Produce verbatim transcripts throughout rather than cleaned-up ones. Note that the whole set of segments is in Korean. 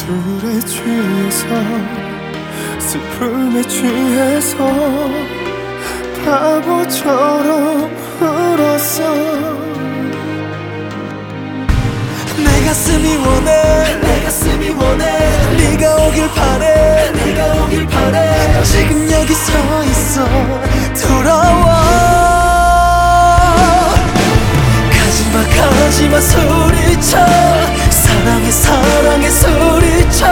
술에 취해서 슬픔에 취해서 바보처럼 울었어. 내 가슴이 원해, 내 가슴이 원해. 네가 오길 바래, 네가 오길 바래. 지금 여기 서 있어. 돌아와. 가지마 가지마 소리쳐. 사랑해 사랑해 소리쳐.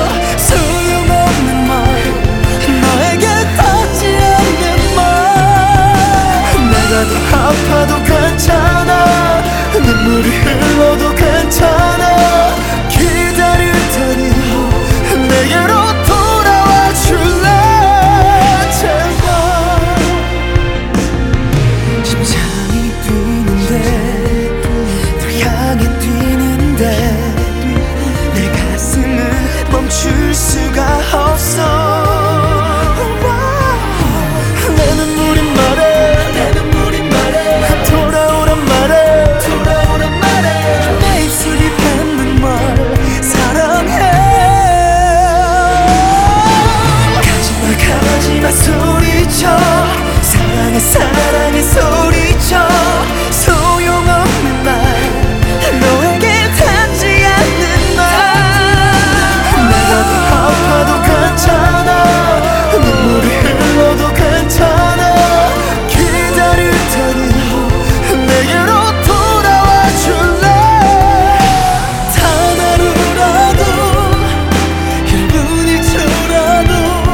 소용없는 말, 너에게 닿지 않는 말. 내가 더 아파도 괜찮아, 눈물이 흘러도 괜찮아. 기다릴 테니 내게로 돌아와 줄래. 제발. 심장이 뛰는데, 널 향해 뛰는데 내 가슴은 멈출 수가 없어. 내 눈물이 말해, 내 눈물이 말해. 돌아오란 말해, 돌아오란 말해. 내 입술이 뱉는 말 사랑해. 가지마 가지마 소리쳐. 사랑해 사랑해 소리쳐. 소용없는 말, 너에게 닿지 않는 말. 내가 더 아파도 괜찮아, 눈물이 흘러도 괜찮아. 기다릴 테니 내게로 돌아와 줄래. 단 하루라도, 일 분일초라도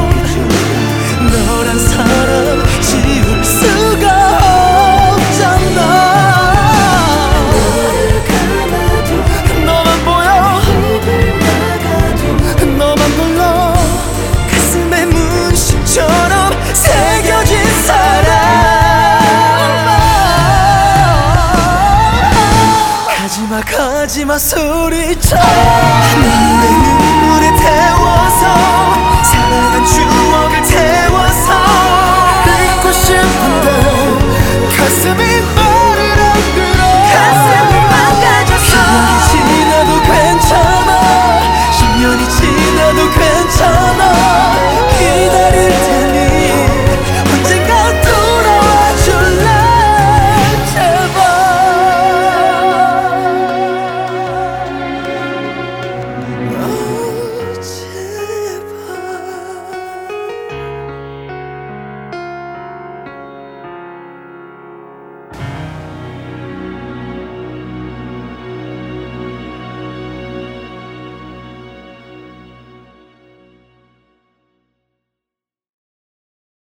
너란 사람 지울 수가 없잖아. 너만 보여, 너만 불러. 가슴에 문신처럼 새겨진 사랑. 가지마 가지마 소리쳐. 내 눈물에 태워서 사랑한 추억을 태워서 잊고 싶은데 가슴이